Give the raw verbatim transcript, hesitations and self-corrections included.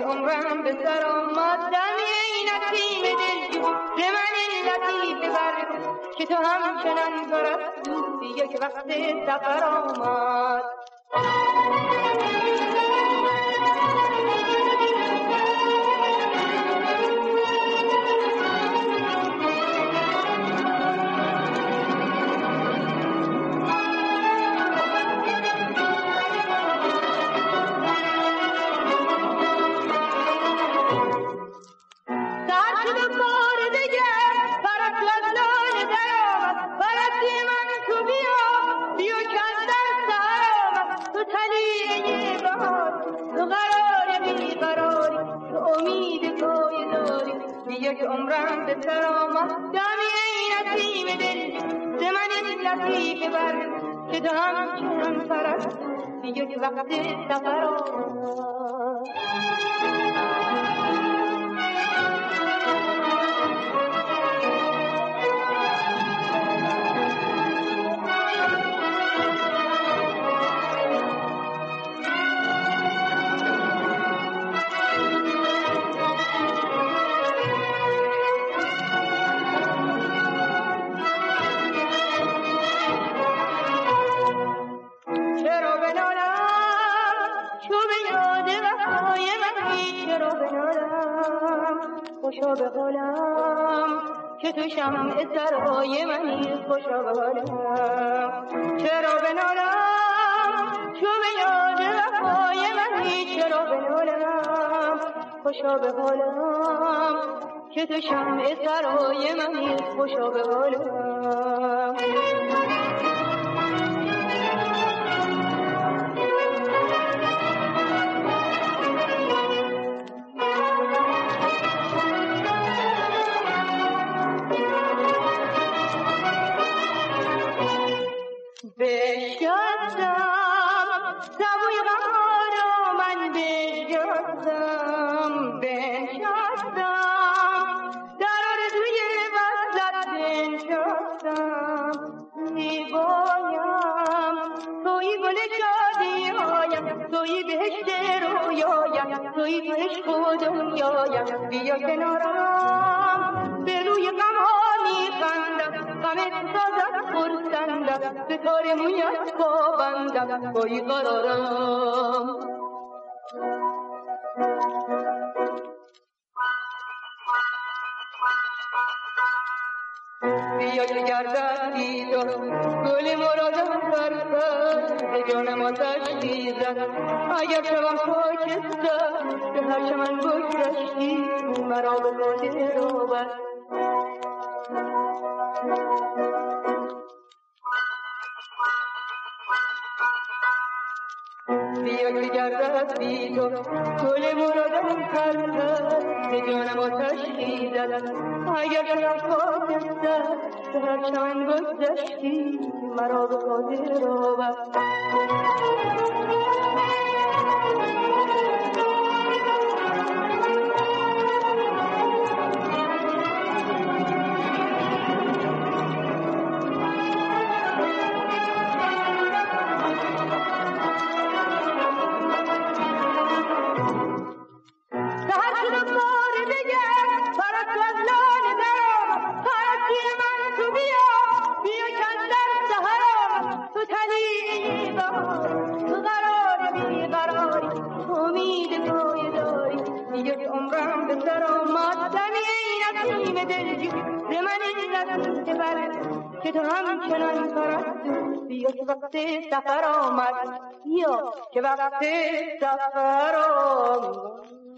عمرم به سر آمد دمی ای نسیم دلجو ز من لطیف ببر که تو همچنان پرستو یک وقت سفر آمد. یک عمرم به سر آمد دمی ای نسیم دل ز من لطیف ببر که تو همچنان پرست یک وقت سفر آمد. خوشا به حالم که تو شمع سرای منی، خوشا به حالم چرا بنالم چو به یاد وفای منی، چرا بنالم خوشا به حالم که تو شمع سرای منی، خوشا به حالم. بشکستم سبوی غمها را من بشکستم، بنشستم در آرزوی وصلت بنشستم. زیبایم تویی گل شادی‌هایم، تویی بهشت رویایم، تویی تو عشق و دنیایم. بیا کنارم به روی غمها میخندم، غمت سازد خرسندم، به تار مویت پابندم، تویی قرارم. بیا که گردد بیدار گل مرادم بر سر، به جانم آتش خیزد اگر شوم خاکستر، به هر چه من بگذشتی مرا به خاطر آور. بیا که گردد بیدار گل مرادم بر سر، به جانم آتش خیزد اگر شوم خاکستر، به هر چه من بگذشتی مرا به خاطر آور. که تو همچنان پرستو بیا که وقت سفر آمد، بیا که وقت سفر آمد.